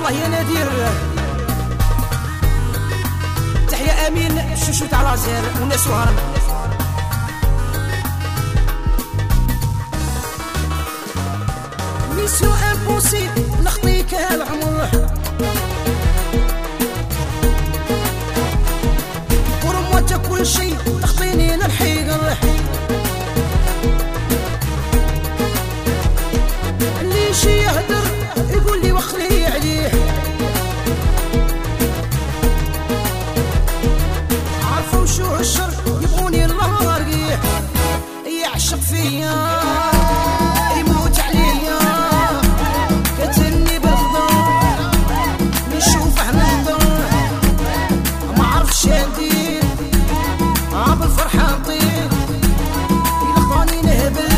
والله يا نادر تحيا امين الشوشو تاع لازير والناس وهرم. ميسيو امبوسيبل نخطيك العمر ورموت كل شي تخطيني للحيقر اللي شي يهدر يقول لي وخلي عليه عارفوا شو الشر يبغوني الله رقيح يعشق فيا يموت عليا كتني بالخضر نشوفه ننظر ما عرفش ندير بالفرحة نطير يلقاني نهبل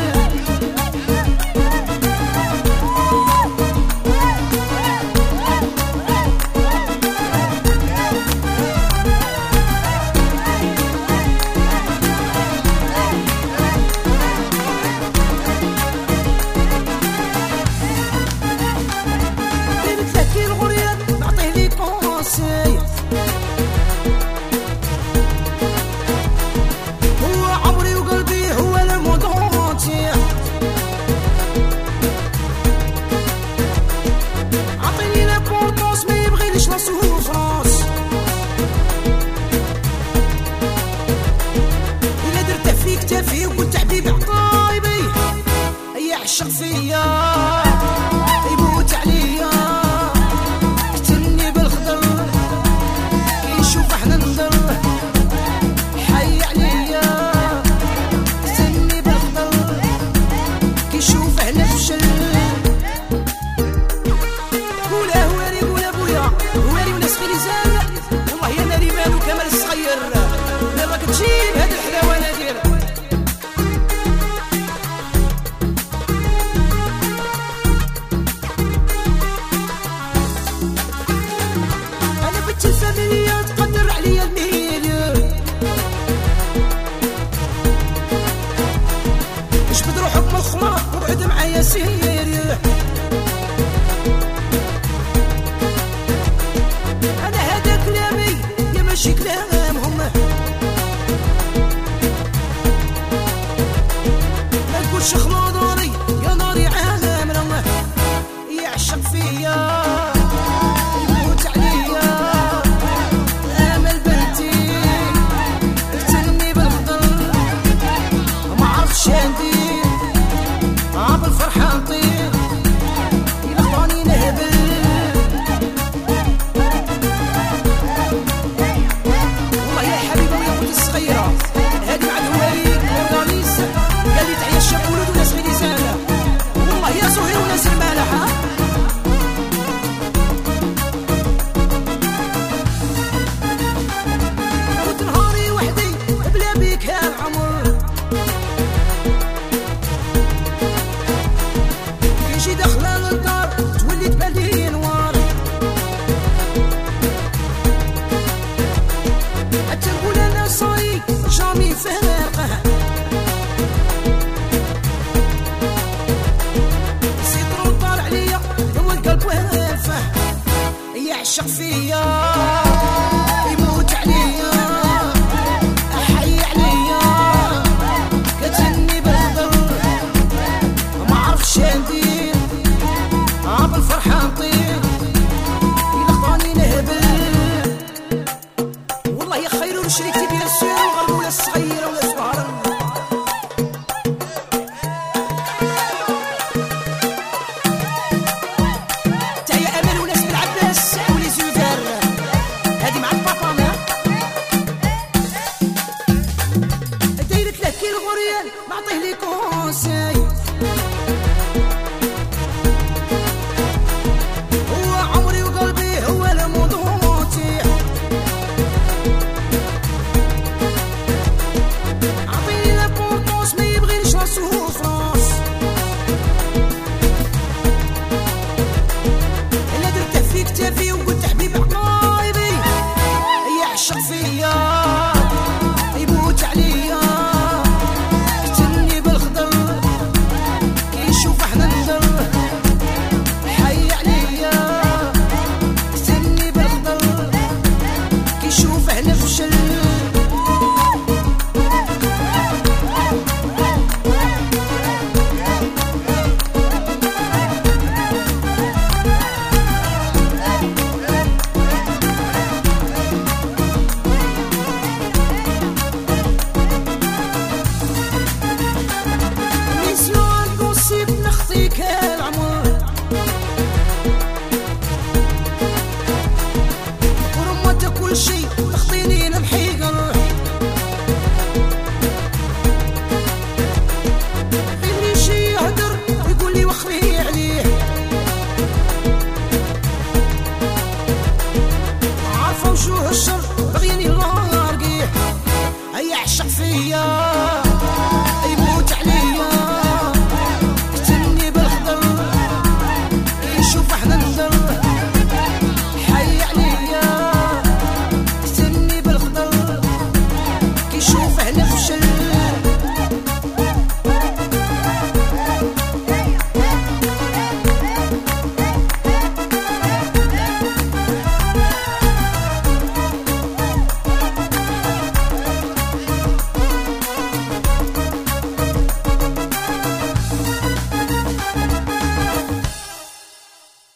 يعشق فيا يموت عليا كتني بالخضر يشوف احنا ننظر حي عليا كتني بالخضر كيشوف احنا فشل قولها هواري قولها بويا هواري وناس غير يزال والله يا ناري مالو كمال الصغير لا راك تجيب هاد الحلاوه نادير الفاميليا تقدر عليا الميل جبد روحك من الخمار وقعد معايا سير انا هذا كلامي يا ماشي كلامهم ما نقولش خلاضري يا ناري عالم رمه يعشق فيا بالفرحة نطير يلقاني نهبل والله يا حبيبة ويا خوتي الصغيرة هادي مع الهواري والرميس قال لي تعيا الشاب ولود وناس غير يزالة والله يا زهير وناس المالحة كنت نهاري وحدي بلا بيك هالعمر داخله للدار تولي تبالي نوار حتى نقول انا صايق جامي فارقه سيطرو طالع عليا هو القلب وافه يعشق فيا يموت عليا حي عليا كتني بالخضر ما عرفش ندير بالفرحة نطير يلقاني نهبل والله يا خير وشريكتي بيا السير وغربولة الصغيرة ولا صغارة تايا أمل وناس بالعباس ولي زودار هادي مع البابانا دايرت له كي الغريان نعطيه لي كونساي